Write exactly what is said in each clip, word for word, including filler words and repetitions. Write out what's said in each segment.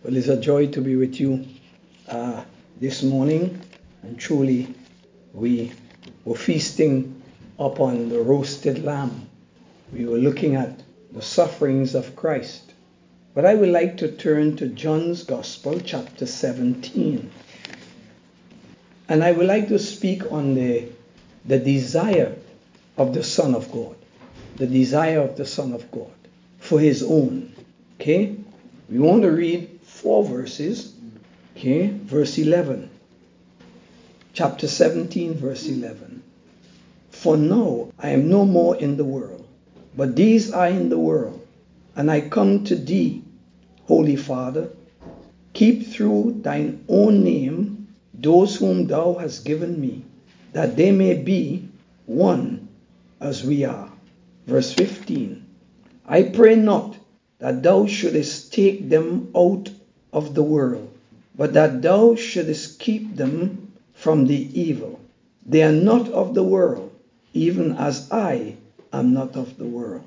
Well, it's a joy to be with you uh, this morning, and truly we were feasting upon the roasted lamb. We were looking at the sufferings of Christ. But I would like to turn to John's Gospel, chapter seventeen. And I would like to speak on the, the desire of the Son of God. The desire of the Son of God for his own. Okay? We want to read four verses. Okay? Verse eleven. Chapter seventeen, verse eleven. For now I am no more in the world, but these are in the world, and I come to thee, Holy Father. Keep through thine own name those whom thou hast given me, that they may be one as we are. Verse fifteen. I pray not that thou shouldest take them out of the world, but that thou shouldest keep them from the evil. They are not of the world, even as I am not of the world.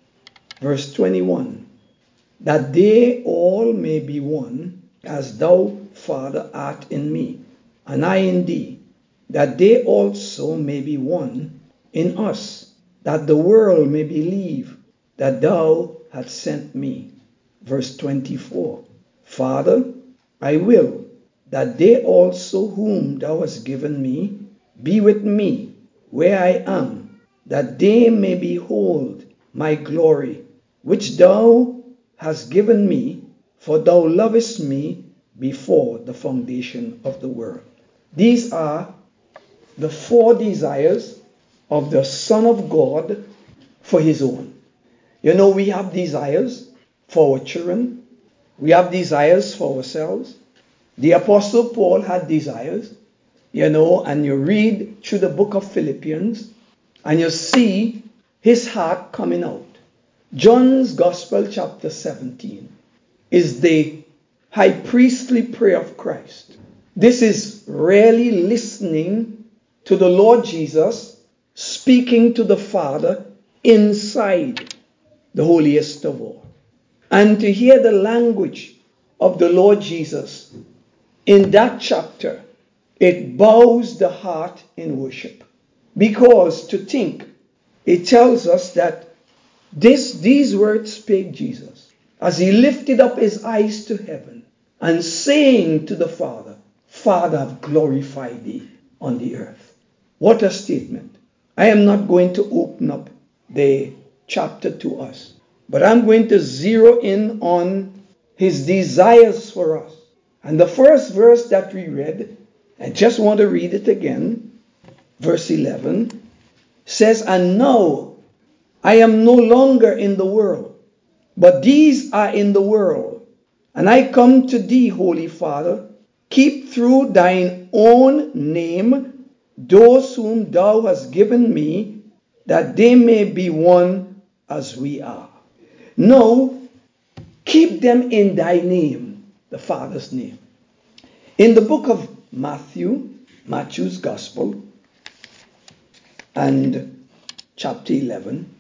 Verse twenty-one. That they all may be one, as thou, Father, art in me, and I in thee, that they also may be one in us, that the world may believe that thou hast sent me. Verse twenty-four. Father, I will that they also whom thou hast given me be with me where I am, that they may behold my glory, which thou hast given me, for thou lovest me before the foundation of the world. These are the four desires of the Son of God for his own. You know, we have desires for our children. We have desires for ourselves. The Apostle Paul had desires, you know, and you read through the book of Philippians and you see his heart coming out. John's Gospel, chapter seventeen, is the high priestly prayer of Christ. This is really listening to the Lord Jesus speaking to the Father inside the holiest of all. And to hear the language of the Lord Jesus in that chapter, it bows the heart in worship. Because to think, it tells us that this, these words spake Jesus as he lifted up his eyes to heaven and saying to the Father, Father, I've glorified thee on the earth. What a statement. I am not going to open up the chapter to us, but I'm going to zero in on his desires for us. And the first verse that we read, I just want to read it again, verse eleven, says, And now I am no longer in the world, but these are in the world. And I come to thee, Holy Father, keep through thine own name those whom thou hast given me, that they may be one as we are. No, keep them in thy name, the Father's name. In the book of Matthew, Matthew's Gospel, and chapter eleven,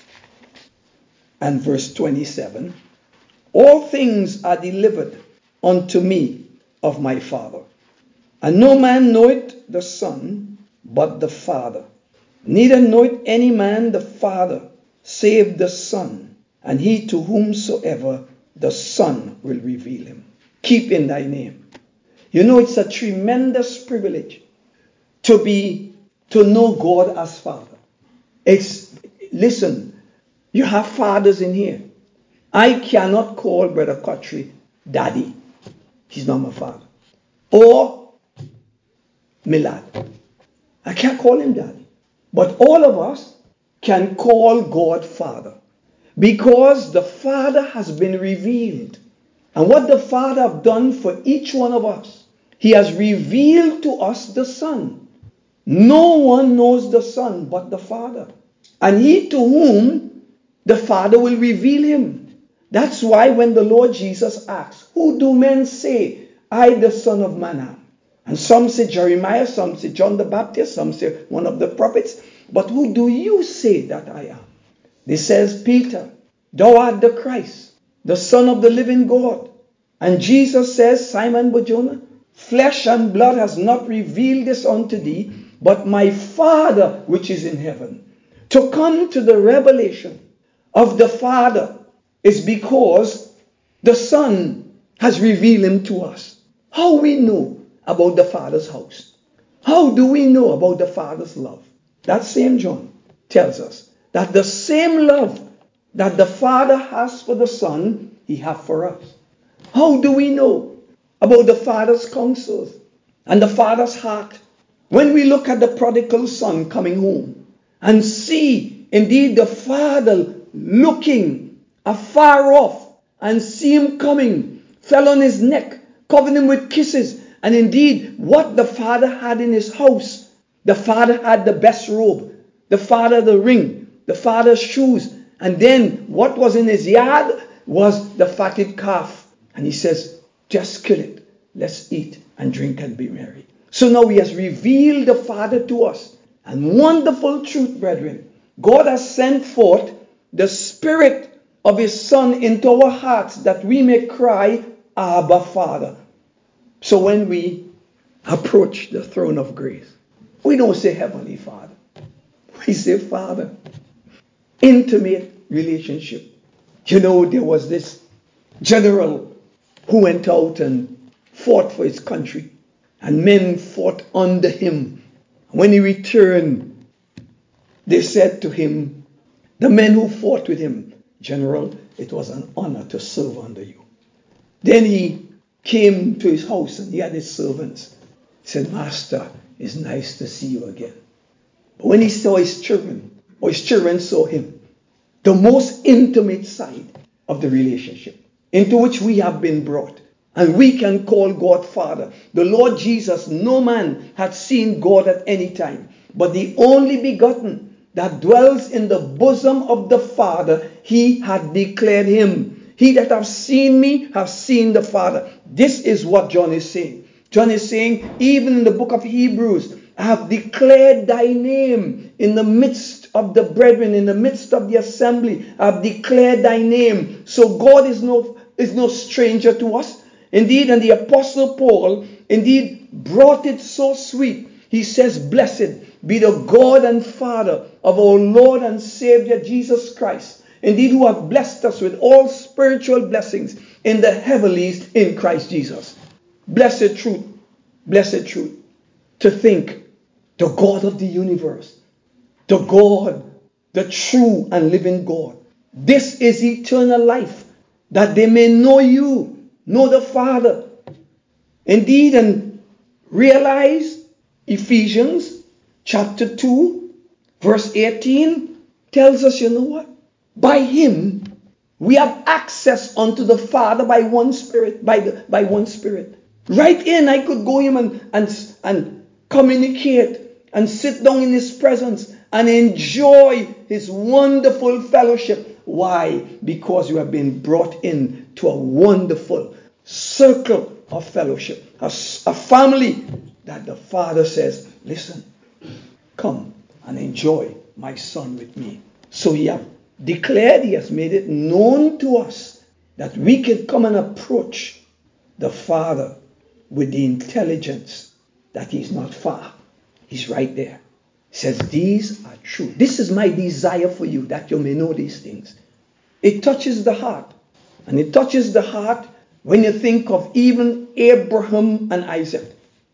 and verse twenty-seven, all things are delivered unto me of my Father. And no man knoweth the Son, but the Father. Neither knoweth any man the Father, save the Son, and he to whomsoever the Son will reveal him. Keep in thy name. You know, it's a tremendous privilege to be, to know God as Father. It's, listen, you have fathers in here. I cannot call Brother Cotry Daddy. He's not my father. Or Milad. I can't call him Daddy. But all of us can call God Father, because the Father has been revealed. And what the Father have done for each one of us, he has revealed to us the Son. No one knows the Son but the Father, and he to whom the Father will reveal him. That's why when the Lord Jesus asks, who do men say I the Son of Man am? And some say Jeremiah, some say John the Baptist, some say one of the prophets. But who do you say that I am? This says, Peter, thou art the Christ, the Son of the living God. And Jesus says, Simon Barjona, flesh and blood has not revealed this unto thee, but my Father which is in heaven. To come to the revelation of the Father is because the Son has revealed him to us. How we know about the Father's house? How do we know about the Father's love? That same John tells us that the same love that the Father has for the Son, he has for us. How do we know about the Father's counsels and the Father's heart? When we look at the prodigal son coming home and see indeed the Father looking afar off and see him coming, fell on his neck, covered him with kisses, and indeed what the Father had in his house, the Father had the best robe, the Father the ring, the Father's shoes, and then what was in his yard was the fatted calf. And he says, just kill it. Let's eat and drink and be merry. So now he has revealed the Father to us. And wonderful truth, brethren. God has sent forth the Spirit of his Son into our hearts that we may cry, Abba, Father. So when we approach the throne of grace, we don't say Heavenly Father. We say Father. Intimate relationship. You know, there was this general who went out and fought for his country, and men fought under him. When he returned, they said to him, the men who fought with him, General, it was an honor to serve under you. Then he came to his house and he had his servants. He said, Master, it's nice to see you again. But when he saw his children, or his children saw him, the most intimate side of the relationship into which we have been brought, and we can call God Father. The Lord Jesus, no man had seen God at any time, but the only begotten that dwells in the bosom of the Father, he had declared him. He that have seen me have seen the Father. This is what John is saying. John is saying, even in the book of Hebrews, I have declared thy name in the midst of the brethren, in the midst of the assembly. I have declared thy name. So God is no, is no stranger to us. Indeed, and the Apostle Paul, indeed, brought it so sweet. He says, blessed be the God and Father of our Lord and Savior Jesus Christ. Indeed, who have blessed us with all spiritual blessings in the heavenlies in Christ Jesus. Blessed truth, blessed truth. To think the God of the universe, the God, the true and living God. This is eternal life, that they may know you, know the Father. Indeed, and realize Ephesians chapter two, verse eighteen tells us, you know what? By him, we have access unto the Father by one Spirit, by the by one Spirit. Right in, I could go him and, and, and communicate and sit down in his presence and enjoy his wonderful fellowship. Why? Because you have been brought in to a wonderful circle of fellowship. A, a family that the Father says, listen, come and enjoy my Son with me. So he has declared, he has made it known to us that we can come and approach the Father with the intelligence that he's not far. He's right there. He says, these are true. This is my desire for you, that you may know these things. It touches the heart. And it touches the heart when you think of even Abraham and Isaac.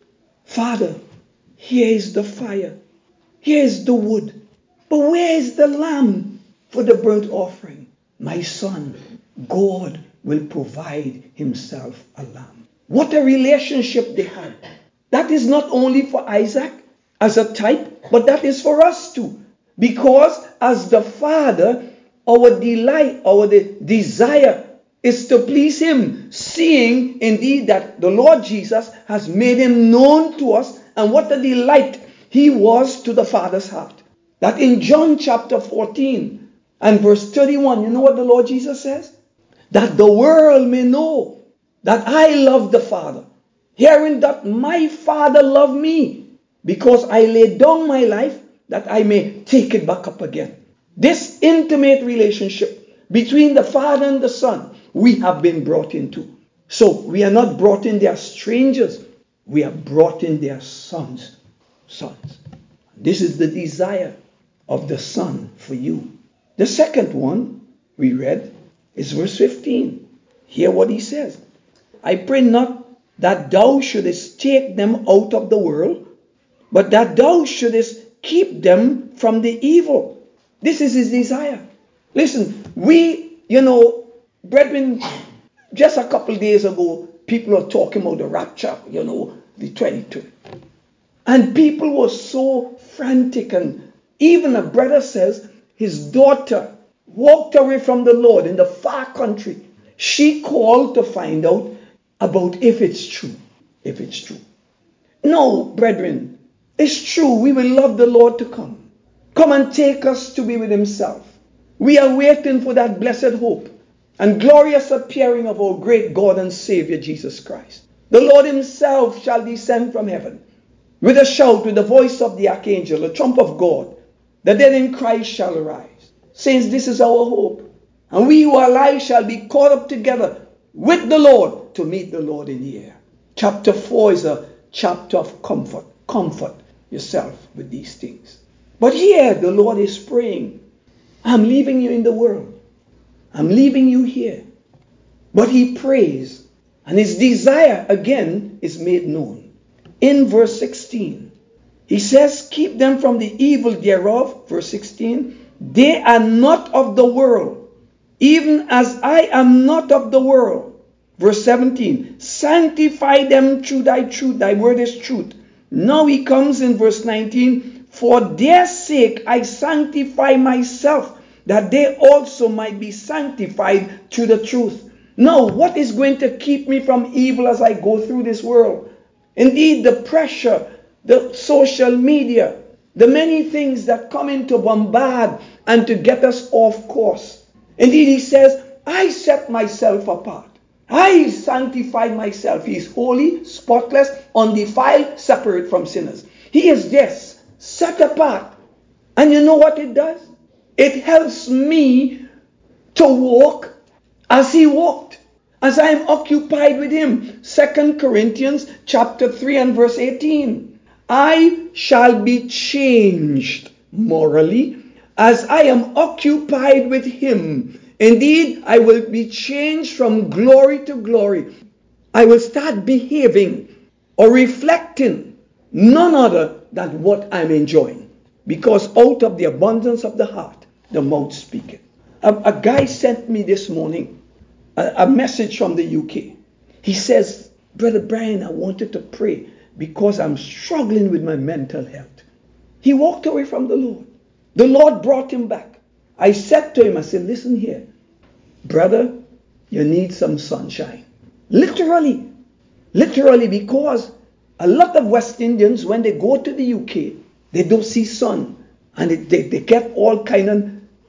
Father, here is the fire. Here is the wood. But where is the lamb for the burnt offering? My son, God will provide himself a lamb. What a relationship they had. That is not only for Isaac as a type, but that is for us too. Because as the Father, our delight, our de- desire is to please him, seeing indeed that the Lord Jesus has made him known to us, and what a delight he was to the Father's heart. That in John chapter fourteen and verse thirty-one, you know what the Lord Jesus says? That the world may know that I love the Father, hearing that my Father loved me, because I laid down my life that I may take it back up again. This intimate relationship between the Father and the Son, we have been brought into. So we are not brought in there strangers. We are brought in there sons. Sons. This is the desire of the Son for you. The second one we read is verse fifteen. Hear what he says. I pray not that thou shouldest take them out of the world, but that thou shouldest keep them from the evil. This is his desire. Listen, we, you know, brethren, just a couple days ago, people are talking about the rapture, you know, the twenty-two. And people were so frantic. And even a brother says his daughter walked away from the Lord in the far country. She called to find out about if it's true. If it's true. No, brethren, it's true. We will love the Lord to come. Come and take us to be with himself. We are waiting for that blessed hope and glorious appearing of our great God and Savior Jesus Christ. The Lord himself shall descend from heaven with a shout, with the voice of the archangel, the trump of God. The dead in Christ shall arise. Saints, this is our hope. And we who are alive shall be caught up together with the Lord to meet the Lord in the air. Chapter four is a chapter of comfort. Comfort yourself with these things. But here the Lord is praying, I'm leaving you in the world. I'm leaving you here. But he prays, and his desire again is made known. In verse sixteen, he says, keep them from the evil thereof. Verse sixteen, they are not of the world, even as I am not of the world. Verse seventeen, sanctify them through thy truth. Thy word is truth. Now he comes in verse nineteen, for their sake I sanctify myself, that they also might be sanctified through the truth. Now, what is going to keep me from evil as I go through this world? Indeed, the pressure, the social media, the many things that come in to bombard and to get us off course. Indeed, he says, I set myself apart. I sanctify myself. He is holy, spotless, undefiled, separate from sinners. He is just set apart. And you know what it does? It helps me to walk as he walked, as I am occupied with him. Second Corinthians chapter three and verse eighteen. I shall be changed morally as I am occupied with him. Indeed, I will be changed from glory to glory. I will start behaving or reflecting none other than what I'm enjoying. Because out of the abundance of the heart, the mouth speaketh. A, a guy sent me this morning a, a message from the U K. He says, Brother Brian, I wanted to pray because I'm struggling with my mental health. He walked away from the Lord. The Lord brought him back. I said to him, I said, listen here, brother, you need some sunshine. Literally. Literally, because a lot of West Indians, when they go to the U K, they don't see sun. And it, they, they get all kind of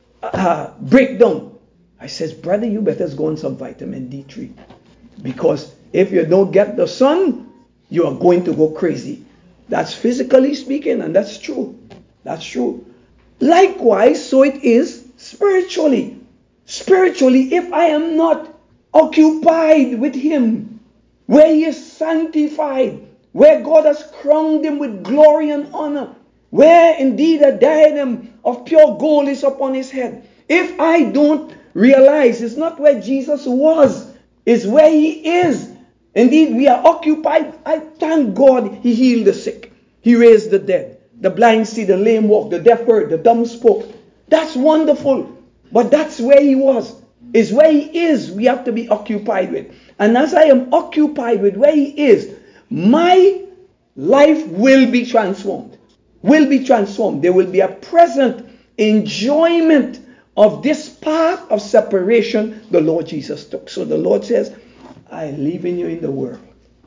uh, breakdown. I says, brother, you better go on some vitamin D three. Because if you don't get the sun, you are going to go crazy. That's physically speaking, and that's true. That's true. Likewise, so it is spiritually. Spiritually, if I am not occupied with him, where he is sanctified, where God has crowned him with glory and honor, where indeed a diadem of pure gold is upon his head. If I don't realize it's not where Jesus was, it's where he is. Indeed, we are occupied. I thank God he healed the sick. He raised the dead. The blind see, the lame walk, the deaf heard, the dumb spoke. That's wonderful. But that's where he was. Is where he is we have to be occupied with. And as I am occupied with where he is, my life will be transformed. Will be transformed. There will be a present enjoyment of this path of separation the Lord Jesus took. So the Lord says, I leave in you in the world,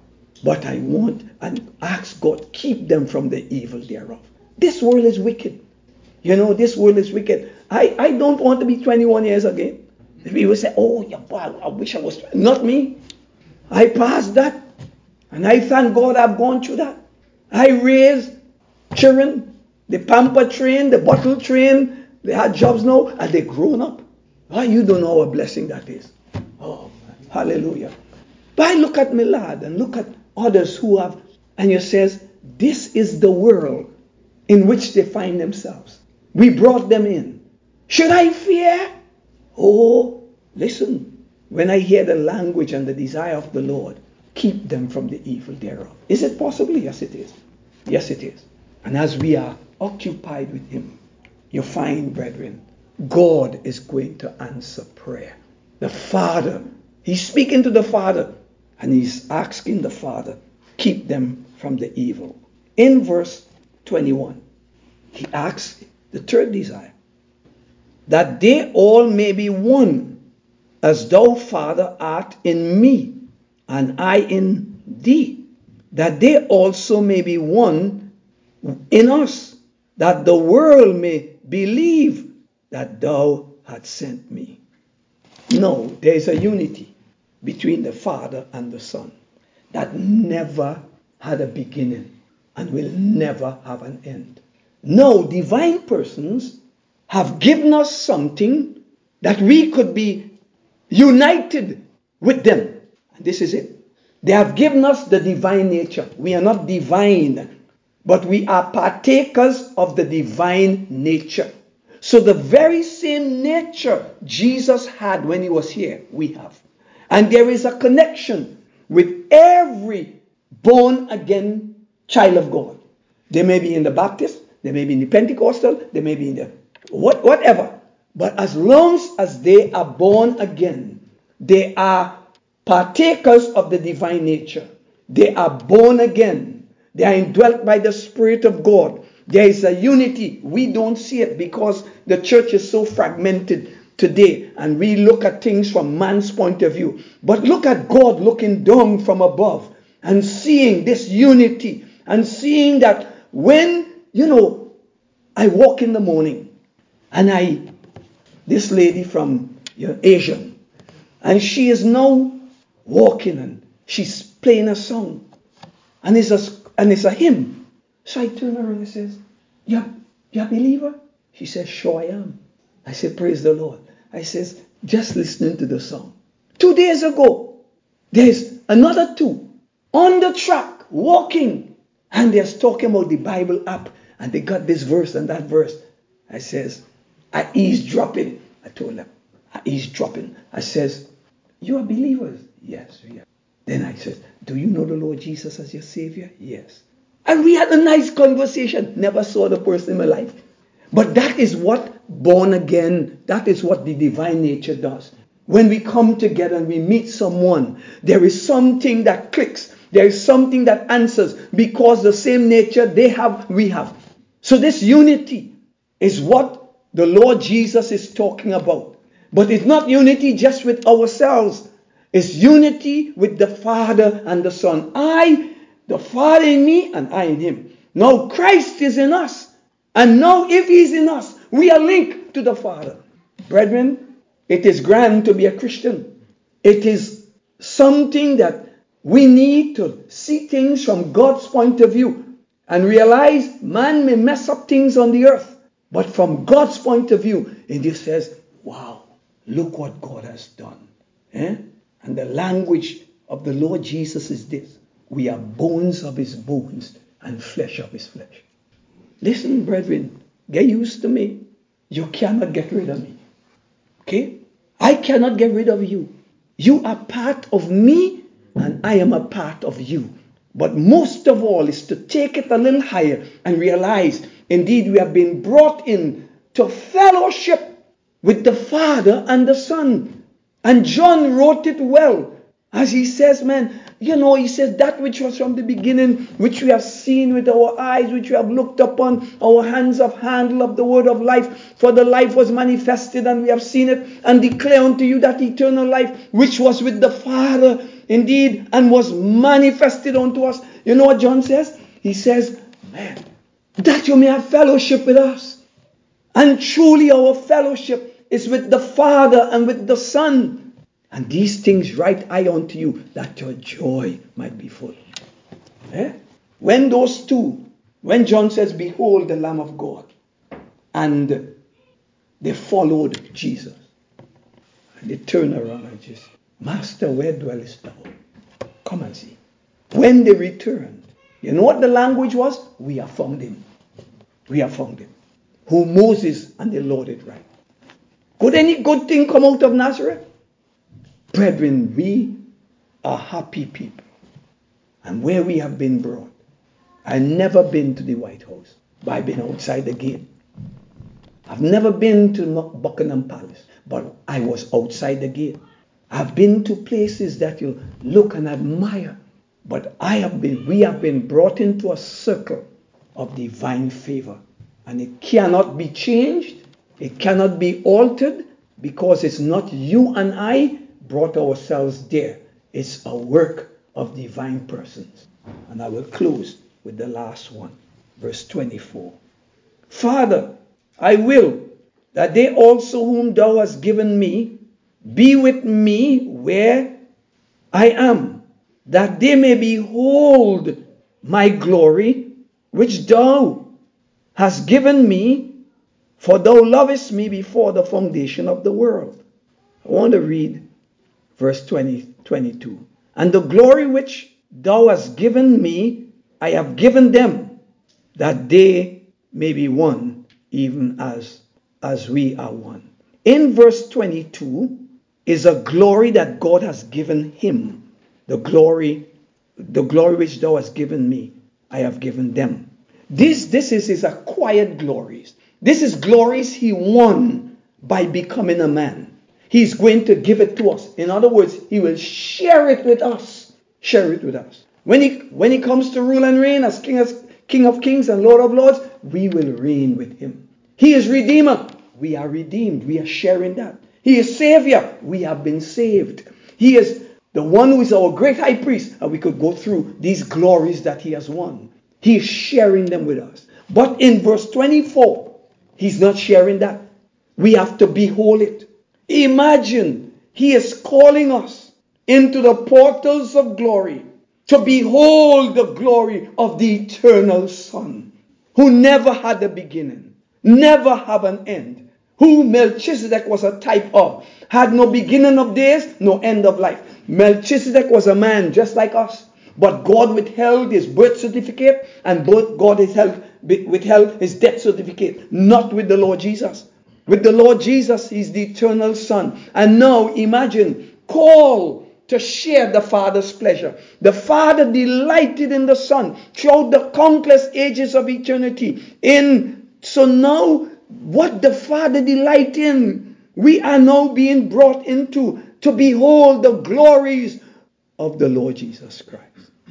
but I want and ask God, keep them from the evil thereof. This world is wicked. You know, this world is wicked. I, I don't want to be twenty-one years again. People say, oh, yeah, boy, I wish I was. Not me. I passed that. And I thank God I've gone through that. I raised children, the pamper train, the bottle train. They had jobs now, and they're grown up. Oh, you don't know what a blessing that is. Oh, hallelujah. But I look at Millard and look at others who have, and you says, this is the world in which they find themselves. We brought them in. Should I fear? Oh, listen. When I hear the language and the desire of the Lord, keep them from the evil thereof. Is it possible? Yes, it is. Yes, it is. And as we are occupied with him, you find, brethren, God is going to answer prayer. The Father, he's speaking to the Father, and he's asking the Father, keep them from the evil. In verse twenty-one, he asks the third desire, that they all may be one, as thou, Father, art in me, and I in thee, that they also may be one in us, that the world may believe that thou hast sent me. No, there is a unity between the Father and the Son that never had a beginning and will never have an end. No, divine persons have given us something that we could be united with them. And this is it. They have given us the divine nature. We are not divine, but we are partakers of the divine nature. So the very same nature Jesus had when he was here, we have. And there is a connection with every born again child of God. They may be in the Baptist, they may be in the Pentecostal, they may be in the what, whatever. But as long as they are born again, they are partakers of the divine nature. They are born again. They are indwelt by the Spirit of God. There is a unity. We don't see it because the church is so fragmented today and we look at things from man's point of view. But look at God looking down from above and seeing this unity and seeing that when, you know, I walk in the morning and I, this lady from you know, Asia, and she is now walking and she's playing a song and it's a, and it's a hymn. So I turn around and says, you you a believer? She says, sure I am. I said, praise the Lord. I says, just listening to the song. Two days ago, there's another two on the track walking and they're talking about the Bible app and they got this verse and that verse. I says, I eavesdropping. I told them, I eavesdropping. I says, you are believers? Yes, we are. Then I said, do you know the Lord Jesus as your Savior? Yes. And we had a nice conversation. Never saw the person in my life. But that is what born again, that is what the divine nature does. When we come together and we meet someone, there is something that clicks. There is something that answers because the same nature they have, we have. So this unity is what the Lord Jesus is talking about. But it's not unity just with ourselves. It's unity with the Father and the Son. I, the Father in me, and I in him. Now Christ is in us. And now if he's in us, we are linked to the Father. Brethren, it is grand to be a Christian. It is something that we need to see things from God's point of view and realize man may mess up things on the earth. But from God's point of view, it just says, wow, look what God has done. Eh? And the language of the Lord Jesus is this. We are bones of his bones and flesh of his flesh. Listen, brethren, get used to me. You cannot get rid of me. Okay? I cannot get rid of you. You are part of me and I am a part of you. But most of all is to take it a little higher and realize, indeed, we have been brought in to fellowship with the Father and the Son. And John wrote it well. As he says, man, you know, he says that which was from the beginning, which we have seen with our eyes, which we have looked upon, our hands have handled of the word of life. For the life was manifested and we have seen it and declare unto you that eternal life, which was with the Father, indeed, and was manifested unto us. You know what John says? He says, man, that you may have fellowship with us. And truly our fellowship is with the Father and with the Son. And these things write I unto you, that your joy might be full. Eh? When those two, when John says, behold the Lamb of God, and they followed Jesus, and they turn around and just, Master, where dwellest thou? Come and see. When they returned, you know what the language was? We have found him. We have found him. Who Moses and the Lord did right. Could any good thing come out of Nazareth? Brethren, we are happy people. And where we have been brought. I've never been to the White House, but I've been outside the gate. I've never been to Buckingham Palace, but I was outside the gate. I've been to places that you look and admire, but I have been, we have been brought into a circle of divine favor. And it cannot be changed. It cannot be altered because it's not you and I brought ourselves there. It's a work of divine persons. And I will close with the last one, verse twenty-four. Father, I will that they also whom thou hast given me be with me where I am, that they may behold my glory, which thou hast given me, for thou lovest me before the foundation of the world. I want to read verse twenty, twenty-two. And the glory which thou hast given me, I have given them, that they may be one, even as, as we are one. In verse twenty-two is a glory that God has given him. The glory, the glory which thou hast given me, I have given them. This, this is his acquired glories. This is glories he won by becoming a man. He's going to give it to us. In other words, he will share it with us. Share it with us. When he, when he comes to rule and reign as King, as King of Kings and Lord of Lords, we will reign with him. He is Redeemer. We are redeemed. We are sharing that. He is Savior. We have been saved. He is the one who is our great high priest. And we could go through these glories that he has won. He is sharing them with us. But in verse twenty-four, he's not sharing that. We have to behold it. Imagine he is calling us into the portals of glory to behold the glory of the eternal Son, who never had a beginning, never have an end, who Melchizedek was a type of, had no beginning of days, no end of life. Melchizedek was a man just like us, but God withheld his birth certificate and both God withheld, withheld his death certificate, not with the Lord Jesus. With the Lord Jesus, he's the eternal Son. And now imagine, call to share the Father's pleasure. The Father delighted in the Son throughout the countless ages of eternity. In so now, what the Father delights in, we are now being brought into to behold the glories of the Lord Jesus Christ.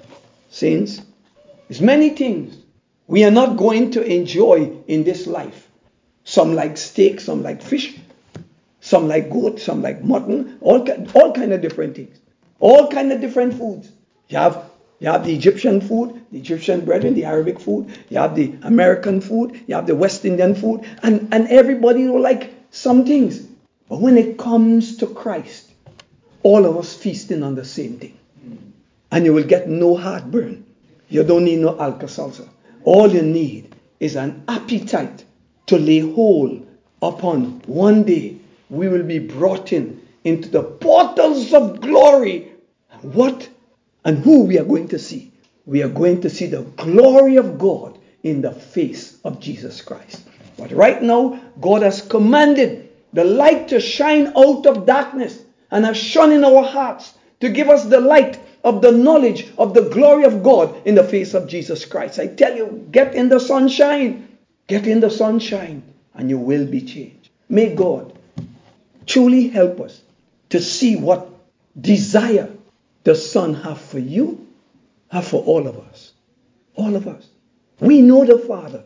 Saints, there's many things we are not going to enjoy in this life. Some like steak, some like fish, some like goat, some like mutton, all, all kind of different things. All kind of different foods. You have, you have the Egyptian food, the Egyptian brethren, the Arabic food. You have the American food. You have the West Indian food. And, and everybody will like some things. But when it comes to Christ, all of us feasting on the same thing. And you will get no heartburn. You don't need no Alka-Seltzer. All you need is an appetite to lay hold upon. One day we will be brought in into the portals of glory. And what and who we are going to see? We are going to see the glory of God in the face of Jesus Christ. But right now, God has commanded the light to shine out of darkness and has shone in our hearts to give us the light of the knowledge of the glory of God in the face of Jesus Christ. I tell you, get in the sunshine. Get in the sunshine and you will be changed. May God truly help us to see what desire the Son have for you, have for all of us. All of us. We know the Father.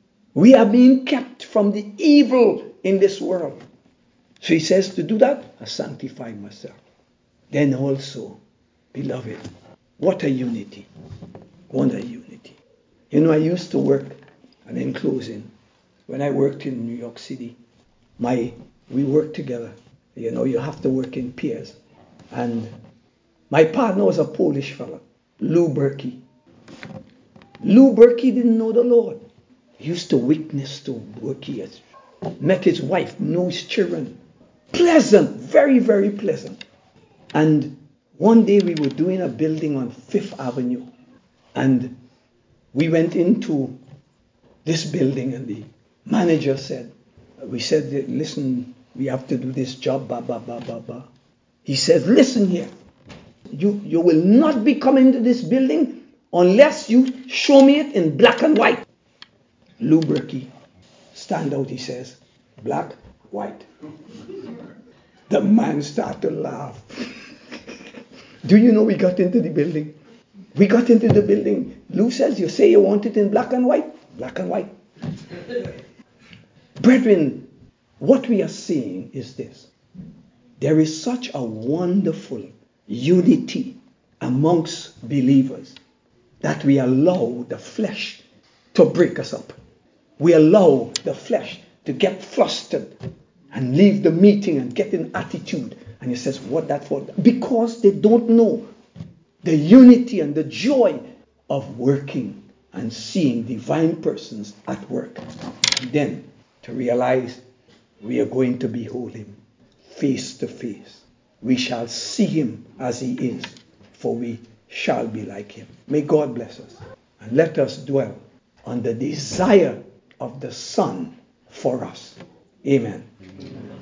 We are being kept from the evil in this world. So he says to do that, I sanctify myself. Then also, beloved, what a unity. What a unity. You know, I used to work, and in closing, when I worked in New York City, my we worked together. You know, you have to work in pairs. And my partner was a Polish fellow, Lou Berkey. Lou Berkey didn't know the Lord. He used to witness to Berkey. Met his wife, knew his children. Pleasant, very, very pleasant. And One day we were doing a building on Fifth Avenue, and we went into this building, and the manager said, we said, listen, we have to do this job, ba, ba, ba, ba, ba. He said, listen here, you, you will not be coming to this building unless you show me it in black and white. Lou Berkey, stand out, he says, black, white. The man started to laugh. Do you know we got into the building? We got into the building. Lou says, you say you want it in black and white? Black and white. Brethren, what we are seeing is this. There is such a wonderful unity amongst believers that we allow the flesh to break us up. We allow the flesh to get flustered and leave the meeting and get an attitude. And he says, what that for? Because they don't know the unity and the joy of working and seeing divine persons at work. And then to realize we are going to behold him face to face. We shall see him as he is, for we shall be like him. May God bless us. And let us dwell on the desire of the Son for us. Amen. Amen.